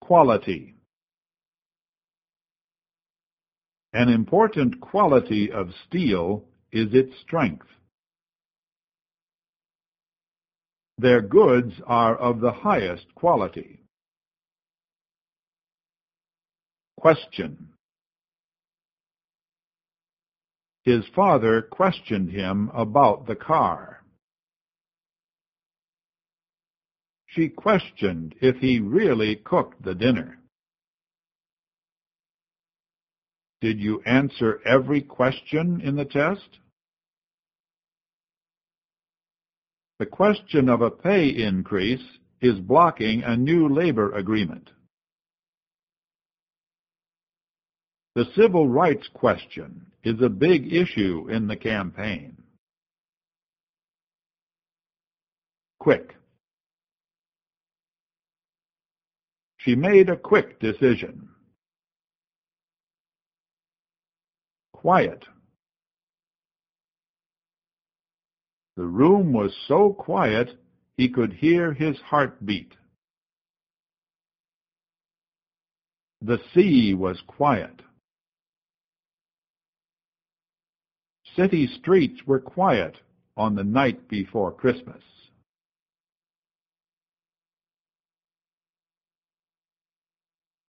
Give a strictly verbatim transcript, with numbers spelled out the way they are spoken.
quality. An important quality of steel is its strength. Their goods are of the highest quality. Question. His father questioned him about the car. She questioned if he really cooked the dinner. Did you answer every question in the test? The question of a pay increase is blocking a new labor agreement. The civil rights question is a big issue in the campaign. Quick. She made a quick decision. Quiet. The room was so quiet he could hear his heartbeat. The sea was quiet. City streets were quiet on the night before Christmas.